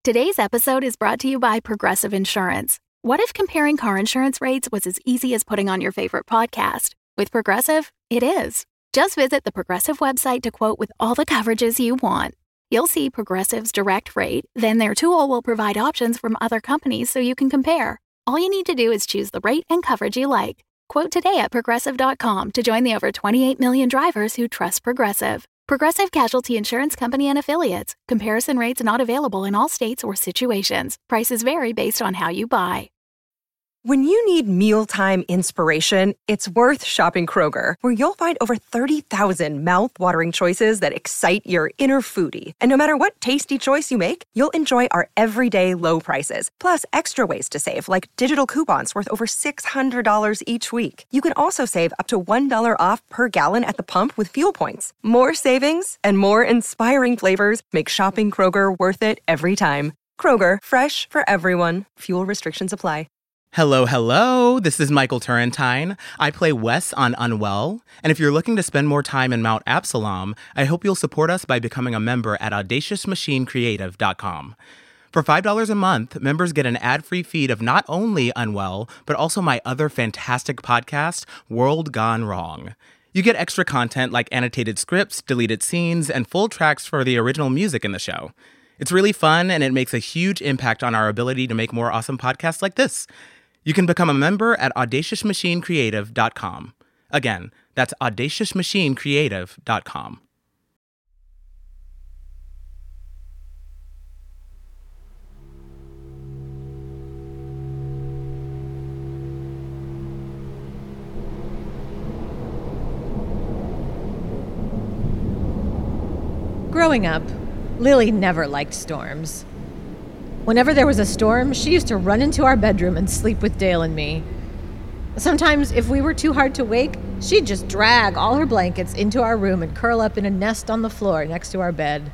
Today's episode is brought to you by Progressive Insurance. What if comparing car insurance rates was as easy as putting on your favorite podcast? With Progressive, it is. Just visit the Progressive website to quote with all the coverages you want. You'll see Progressive's direct rate, then their tool will provide options from other companies so you can compare. All you need to do is choose the rate and coverage you like. Quote today at Progressive.com to join the over 28 million drivers who trust Progressive. Progressive Casualty Insurance Company and Affiliates. Comparison rates not available in all states or situations. Prices vary based on how you buy. When you need mealtime inspiration, it's worth shopping Kroger, where you'll find over 30,000 mouth-watering choices that excite your inner foodie. And no matter what tasty choice you make, you'll enjoy our everyday low prices, plus extra ways to save, like digital coupons worth over $600 each week. You can also save up to $1 off per gallon at the pump with fuel points. More savings and more inspiring flavors make shopping Kroger worth it every time. Kroger, fresh for everyone. Fuel restrictions apply. Hello. This is Michael Turrentine. I play Wes on Unwell. And if you're looking to spend more time in Mount Absalom, I hope you'll support us by becoming a member at AudaciousMachineCreative.com. For $5 a month, members get an ad-free feed of not only Unwell, but also my other fantastic podcast, World Gone Wrong. You get extra content like annotated scripts, deleted scenes, and full tracks for the original music in the show. It's really fun, and it makes a huge impact on our ability to make more awesome podcasts like this. You can become a member at AudaciousMachineCreative.com. Again, that's AudaciousMachineCreative.com. Growing up, Lily never liked storms. Whenever there was a storm, she used to run into our bedroom and sleep with Dale and me. Sometimes, if we were too hard to wake, she'd just drag all her blankets into our room and curl up in a nest on the floor next to our bed.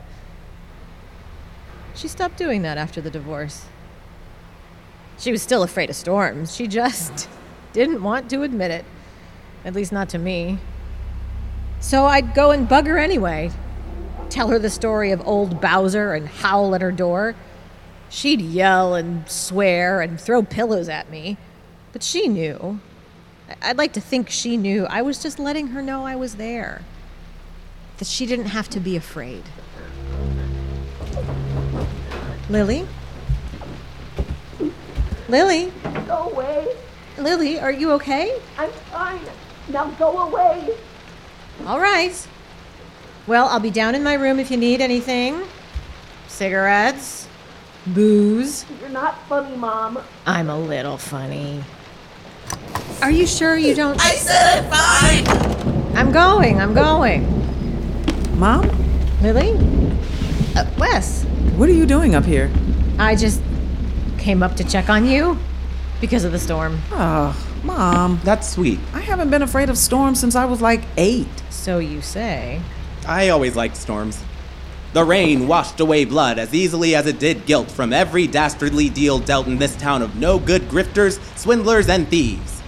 She stopped doing that after the divorce. She was still afraid of storms. She just didn't want to admit it. At least not to me. So I'd go and bug her anyway. Tell her the story of old Bowser and howl at her door. She'd yell and swear and throw pillows at me. But she knew. I'd like to think she knew. I was just letting her know I was there. That she didn't have to be afraid. Lily? Lily? Go away. Lily, are you okay? I'm fine. Now go away. All right. Well, I'll be down in my room if you need anything. Cigarettes? Booze? You're not funny, Mom. I'm a little funny. Are you sure you don't... I said fine! I'm going. Mom? Lily? Wes? What are you doing up here? I just came up to check on you because of the storm. Oh, Mom. That's sweet. I haven't been afraid of storms since I was like 8. So you say. I always liked storms. The rain washed away blood as easily as it did guilt from every dastardly deal dealt in this town of no-good grifters, swindlers, and thieves.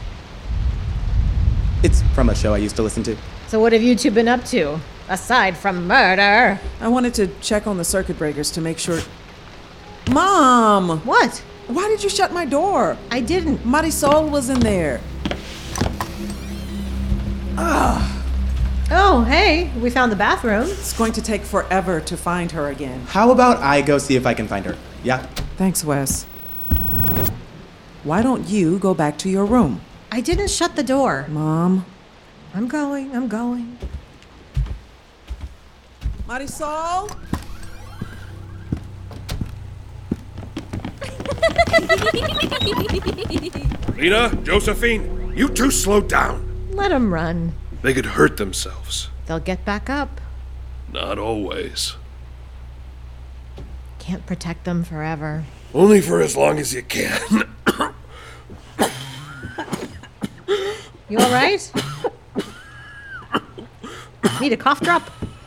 It's from a show I used to listen to. So what have you two been up to, aside from murder? I wanted to check on the circuit breakers to make sure... Mom! What? Why did you shut my door? I didn't. Marisol was in there. Oh, hey, we found the bathroom. It's going to take forever to find her again. How about I go see if I can find her? Yeah? Thanks, Wes. Why don't you go back to your room? I didn't shut the door. Mom? I'm going. Marisol? Lena, Josephine, you two slow down. Let them run. They could hurt themselves. They'll get back up. Not always. Can't protect them forever. Only for as long as you can. You all right? Need a cough drop?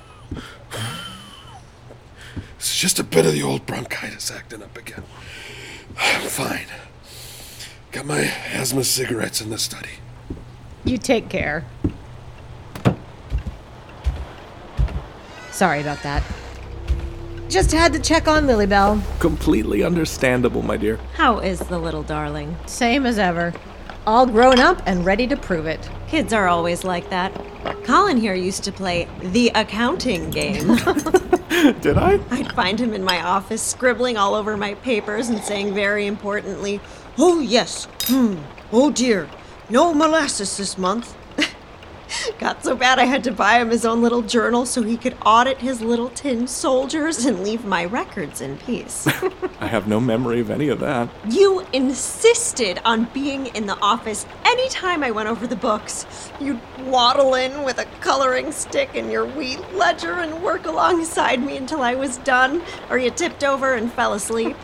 It's just a bit of the old bronchitis acting up again. I'm fine. Got my asthma cigarettes in the study. You take care. Sorry about that. Just had to check on Lily Bell. Completely understandable, my dear. How is the little darling? Same as ever. All grown up and ready to prove it. Kids are always like that. Colin here used to play the accounting game. Did I? I'd find him in my office scribbling all over my papers and saying very importantly, "Oh yes, oh dear, no molasses this month." Got so bad I had to buy him his own little journal so he could audit his little tin soldiers and leave my records in peace. I have no memory of any of that. You insisted on being in the office anytime I went over the books. You'd waddle in with a coloring stick and your wee ledger and work alongside me until I was done, or you tipped over and fell asleep.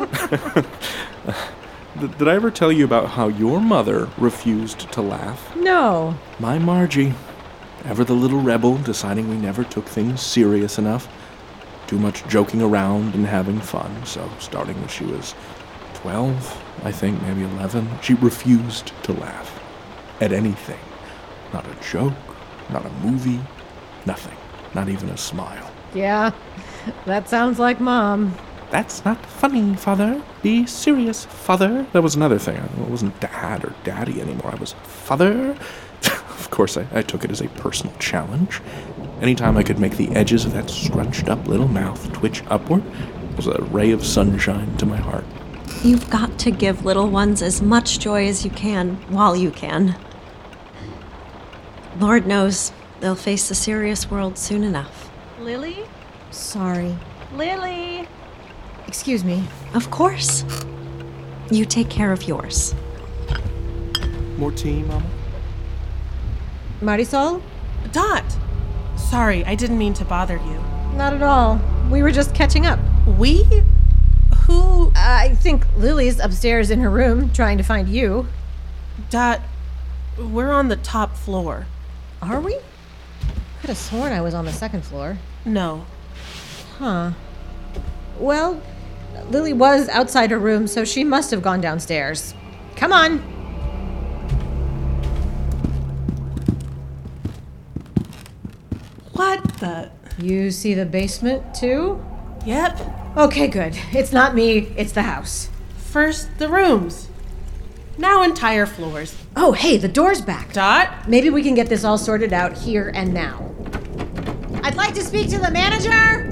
Did I ever tell you about how your mother refused to laugh? No. My Margie. Ever the little rebel, deciding we never took things serious enough. Too much joking around and having fun. So, starting when she was 12, I think, maybe 11, she refused to laugh. At anything. Not a joke, not a movie, nothing. Not even a smile. Yeah, that sounds like Mom. That's not funny, Father. Be serious, Father. That was another thing. I wasn't Dad or Daddy anymore. I was Father. Of course, I took it as a personal challenge. Anytime I could make the edges of that scrunched up little mouth twitch upward was a ray of sunshine to my heart. You've got to give little ones as much joy as you can while you can. Lord knows they'll face the serious world soon enough. Lily? Sorry. Lily! Excuse me. Of course. You take care of yours. More tea, Mama? Marisol? Dot! Sorry, I didn't mean to bother you. Not at all. We were just catching up. We? Who? I think Lily's upstairs in her room trying to find you. Dot, we're on the top floor. Are we? Could have sworn I was on the second floor. No. Huh. Well, Lily was outside her room, so she must have gone downstairs. Come on. What the? You see the basement, too? Yep. Okay, good. It's not me, it's the house. First, the rooms. Now entire floors. Oh, hey, the door's back. Dot? Maybe we can get this all sorted out here and now. I'd like to speak to the manager!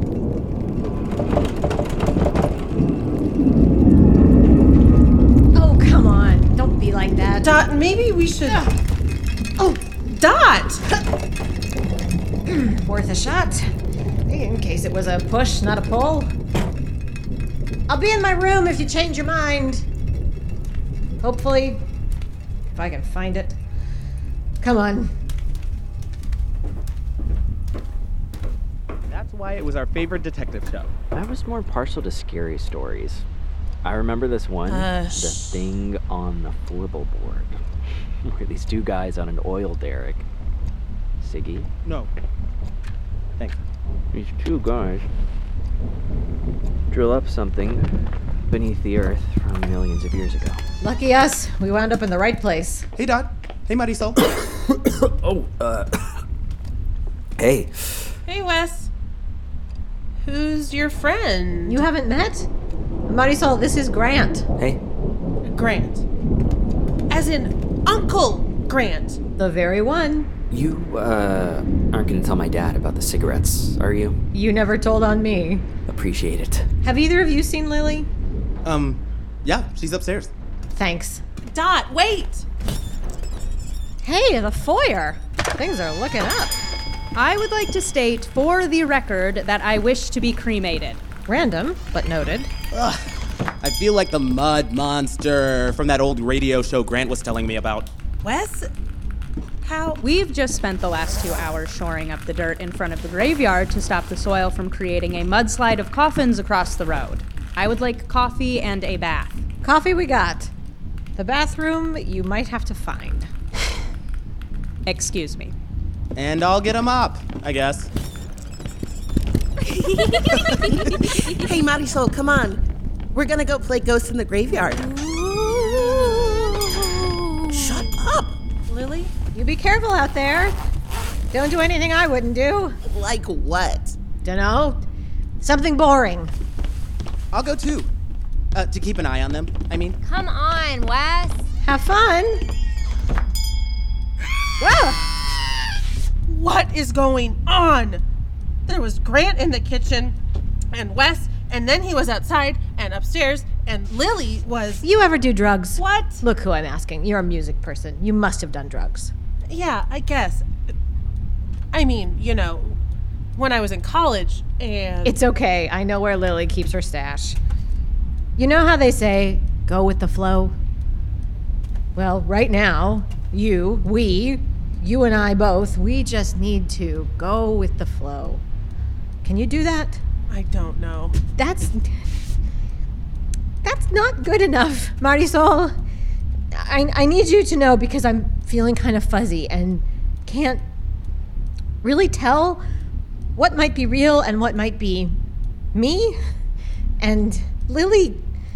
Oh, come on. Don't be like that. Dot, maybe we should... Oh, Dot! Worth a shot. In case it was a push, not a pull. I'll be in my room if you change your mind. Hopefully, if I can find it. Come on. That's why it was our favorite detective show. I was more partial to scary stories. I remember this one, The Thing on the Flibble Board, where these two guys on an oil derrick. Siggy? No. Thanks. These two guys drill up something beneath the earth from millions of years ago. Lucky us, we wound up in the right place. Hey, Dot. Hey, Marisol. Hey. Hey, Wes. Who's your friend? You haven't met? Marisol, this is Grant. Hey. Grant. As in Uncle Grant. The very one. You, aren't gonna tell my dad about the cigarettes, are you? You never told on me. Appreciate it. Have either of you seen Lily? Yeah, she's upstairs. Thanks. Dot, wait! Hey, the foyer. Things are looking up. I would like to state for the record that I wish to be cremated. Random, but noted. Ugh, I feel like the mud monster from that old radio show Grant was telling me about. Wes? How? We've just spent the last 2 hours shoring up the dirt in front of the graveyard to stop the soil from creating a mudslide of coffins across the road. I would like coffee and a bath. Coffee we got. The bathroom you might have to find. Excuse me. And I'll get a mop, I guess. Hey, Marisol, come on. We're gonna go play Ghosts in the Graveyard. Shut up! Lily, you be careful out there. Don't do anything I wouldn't do. Like what? Dunno. Something boring. I'll go too. To keep an eye on them, I mean. Come on, Wes. Have fun. Whoa! What is going on? There was Grant in the kitchen, and Wes, and then he was outside and upstairs, and Lily was... You ever do drugs? What? Look who I'm asking. You're a music person. You must have done drugs. Yeah, I guess. I mean, you know, when I was in college, and... It's okay. I know where Lily keeps her stash. You know how they say, go with the flow? Well, right now, you and I both, we just need to go with the flow. Can you do that? I don't know. That's not good enough, Marisol. I need you to know because I'm feeling kind of fuzzy and can't really tell what might be real and what might be me. And Lily's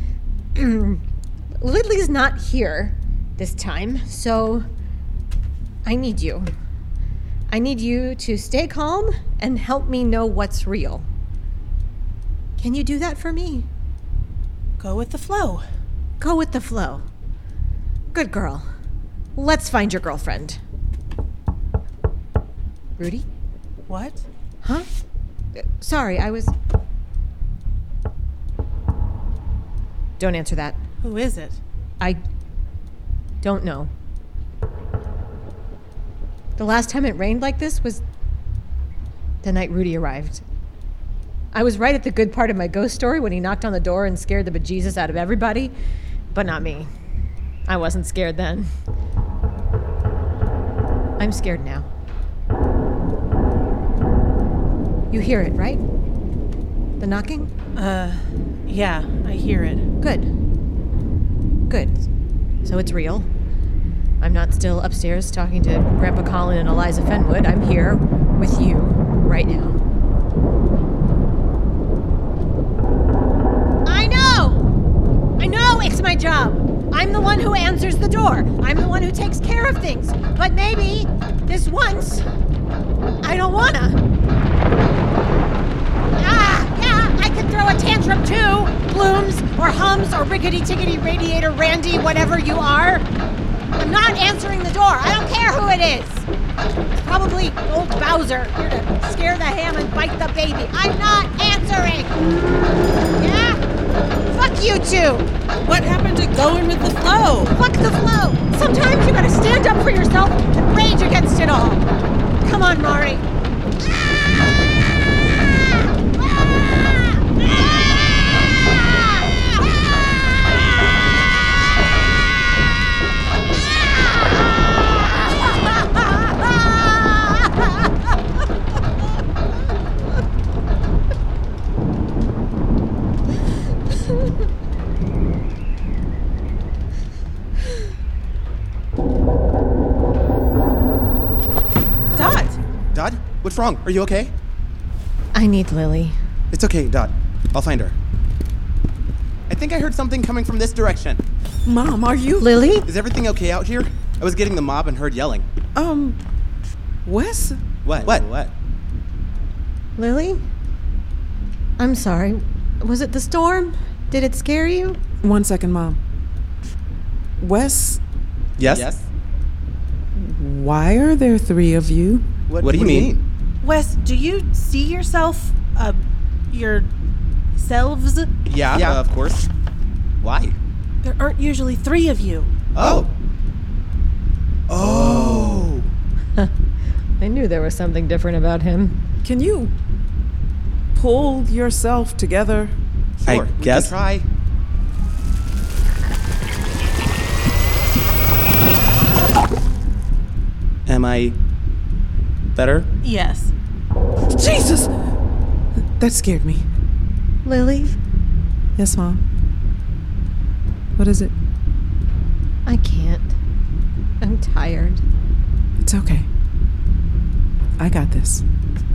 not here this time, so I need you. I need you to stay calm and help me know what's real. Can you do that for me? Go with the flow. Go with the flow. Good girl. Let's find your girlfriend. Rudy? What? Huh? Sorry, I was... Don't answer that. Who is it? I don't know. The last time it rained like this was the night Rudy arrived. I was right at the good part of my ghost story when he knocked on the door and scared the bejesus out of everybody, but not me. I wasn't scared then. I'm scared now. You hear it, right? The knocking? Yeah, I hear it. Good. So it's real. I'm not still upstairs talking to Grandpa Colin and Eliza Fenwood. I'm here with you right now. I know it's my job. I'm the one who answers the door. I'm the one who takes care of things. But maybe this once, I don't wanna. Yeah, I could throw a tantrum too. Blooms or hums or rickety-tickety radiator Randy, whatever you are. I'm not answering the door. I don't care who it is. It's probably old Bowser here to scare the ham and bite the baby. I'm not answering. Yeah? Fuck you two. What happened to going with the flow? Fuck the flow. Sometimes you gotta stand up for yourself and rage against it all. Come on, Mari. Dot? What's wrong? Are you okay? I need Lily. It's okay, Dot. I'll find her. I think I heard something coming from this direction. Mom, are you... Lily? Is everything okay out here? I was getting the mob and heard yelling. Wes? What? Lily? I'm sorry. Was it the storm? Did it scare you? 1 second, Mom. Wes? Yes? Why are there 3 of you? What do you mean? Wes, do you see yourself, yourselves? Yeah, of course. Why? There aren't usually 3 of you. Oh. I knew there was something different about him. Can you pull yourself together? Sure, I guess. Try. Am I better? Yes. Jesus! That scared me. Lily? Yes, Mom. What is it? I can't. I'm tired. It's okay. I got this.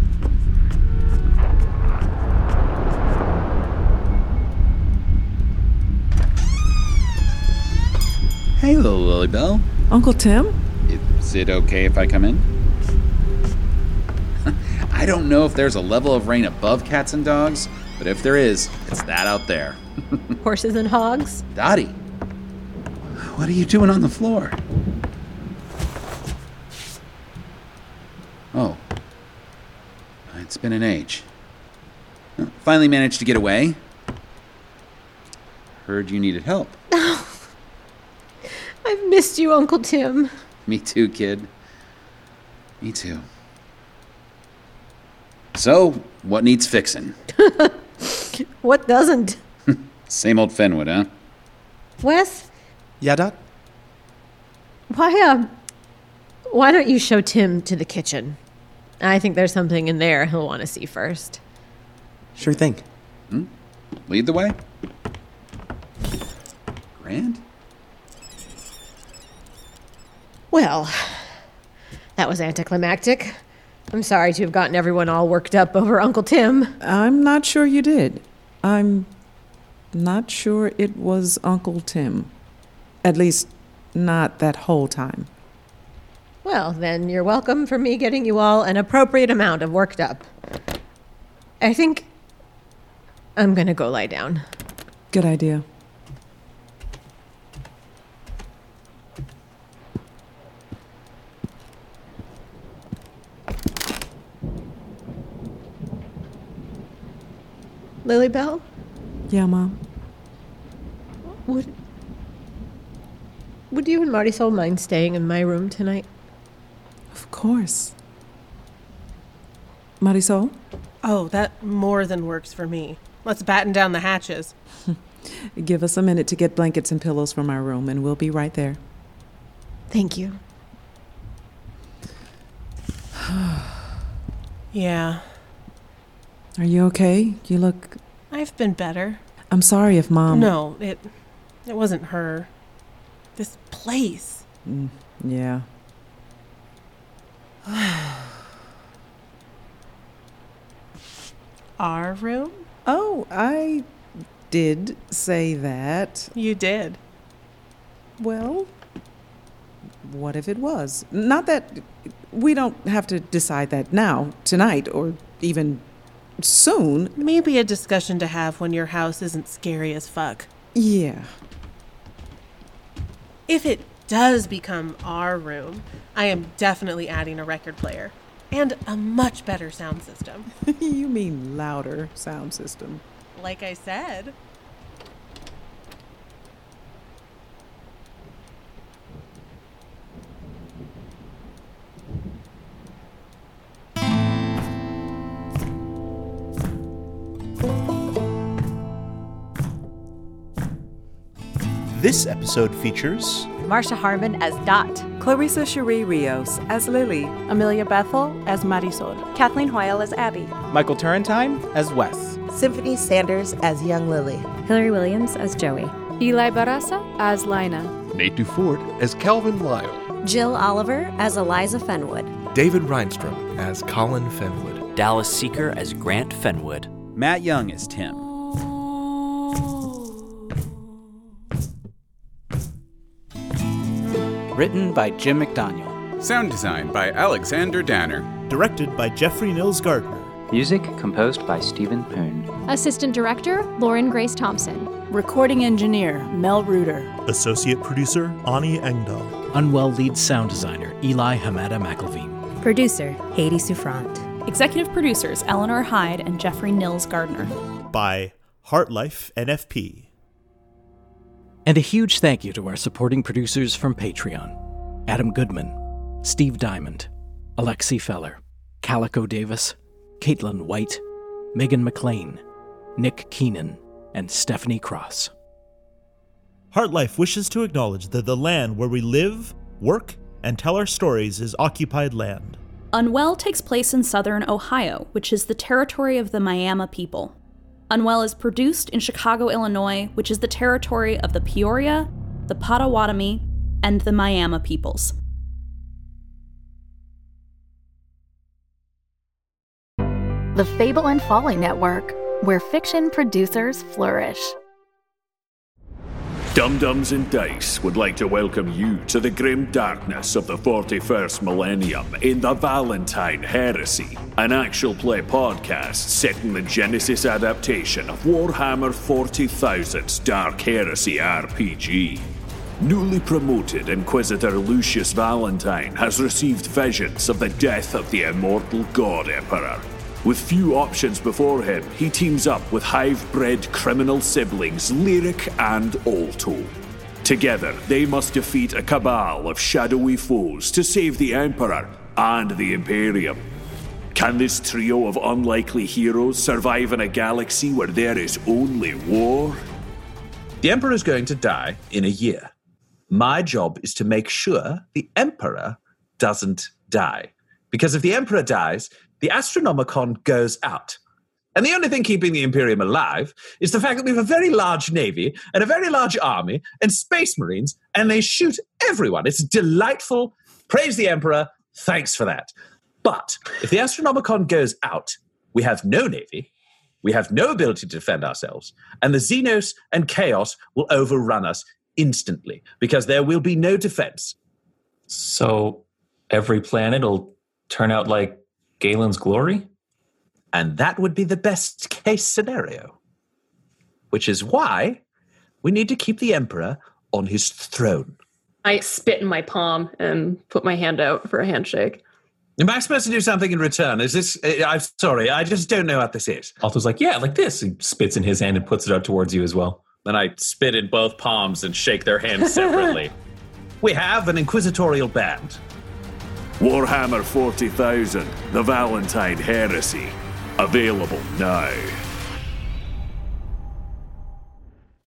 Hey, little Lily Bell. Uncle Tim? Is it okay if I come in? I don't know if there's a level of rain above cats and dogs, but if there is, it's that out there. Horses and hogs? Dottie, what are you doing on the floor? Oh. It's been an age. Finally managed to get away. Heard you needed help. I've missed you, Uncle Tim. Me too, kid. Me too. So, what needs fixing? What doesn't? Same old Fenwood, huh? Wes? Yeah, Dot? Why don't you show Tim to the kitchen? I think there's something in there he'll want to see first. Sure thing. Lead the way. Grant? Well, that was anticlimactic. I'm sorry to have gotten everyone all worked up over Uncle Tim. I'm not sure you did. I'm not sure it was Uncle Tim. At least, not that whole time. Well, then you're welcome for me getting you all an appropriate amount of worked up. I think I'm gonna go lie down. Good idea. Lilybell? Yeah, Mom? Would you and Marisol mind staying in my room tonight? Of course. Marisol? Oh, that more than works for me. Let's batten down the hatches. Give us a minute to get blankets and pillows from our room, and we'll be right there. Thank you. Yeah. Are you okay? You look... I've been better. I'm sorry if Mom... No, it wasn't her. This place. Yeah. Our room? Oh, I did say that. You did. Well, what if it was? Not that we don't have to decide that now, tonight, or even soon. Maybe a discussion to have when your house isn't scary as fuck. Yeah. If it does become our room, I am definitely adding a record player. And a much better sound system. You mean louder sound system. Like I said. This episode features Marsha Harmon as Dot, Clarissa Cherie Rios as Lily, Amelia Bethel as Marisol, Kathleen Hoyle as Abby, Michael Turrentine as Wes, Symphony Sanders as Young Lily, Hillary Williams as Joey, Eli Barasa as Lina, Nate Dufort as Calvin Lyle, Jill Oliver as Eliza Fenwood, David Reinstrom as Colin Fenwood, Dallas Seeker as Grant Fenwood, Matt Young as Tim. Written by Jim McDaniel. Sound design by Alexander Danner. Directed by Jeffrey Nils Gardner. Music composed by Stephen Poon. Assistant Director, Lauren Grace Thompson. Recording Engineer, Mel Reuter. Associate Producer, Ani Engdahl. Unwell Lead Sound Designer, Eli Hamada McElveen. Producer, Haiti Souffrant. Executive Producers, Eleanor Hyde and Jeffrey Nils Gardner. By Heartlife NFP. And a huge thank you to our supporting producers from Patreon: Adam Goodman, Steve Diamond, Alexi Feller, Calico Davis, Caitlin White, Megan McLean, Nick Keenan, and Stephanie Cross. Heartlife wishes to acknowledge that the land where we live, work, and tell our stories is occupied land. Unwell takes place in southern Ohio, which is the territory of the Miami people. Unwell is produced in Chicago, Illinois, which is the territory of the Peoria, the Potawatomi, and the Miami peoples. The Fable and Folly Network, where fiction producers flourish. Dum-Dums and Dice would like to welcome you to the grim darkness of the 41st millennium in the Valentine Heresy, an actual play podcast set in the Genesis adaptation of Warhammer 40,000's Dark Heresy RPG. Newly promoted Inquisitor Lucius Valentine has received visions of the death of the immortal God Emperor. With few options before him, he teams up with hive-bred criminal siblings Lyric and Alto. Together, they must defeat a cabal of shadowy foes to save the Emperor and the Imperium. Can this trio of unlikely heroes survive in a galaxy where there is only war? The Emperor is going to die in a year. My job is to make sure the Emperor doesn't die. Because if the Emperor dies, the Astronomicon goes out. And the only thing keeping the Imperium alive is the fact that we have a very large navy and a very large army and space marines, and they shoot everyone. It's delightful. Praise the Emperor. Thanks for that. But if the Astronomicon goes out, we have no navy, we have no ability to defend ourselves, and the Xenos and Chaos will overrun us instantly because there will be no defense. So every planet will turn out like Galen's Glory? And that would be the best case scenario. Which is why we need to keep the Emperor on his throne. I spit in my palm and put my hand out for a handshake. Am I supposed to do something in return? Is this... I'm sorry, I just don't know what this is. Alto's like, yeah, like this. He spits in his hand and puts it out towards you as well. Then I spit in both palms and shake their hands separately. We have an inquisitorial band. Warhammer 40,000, The Valentine Heresy. Available now.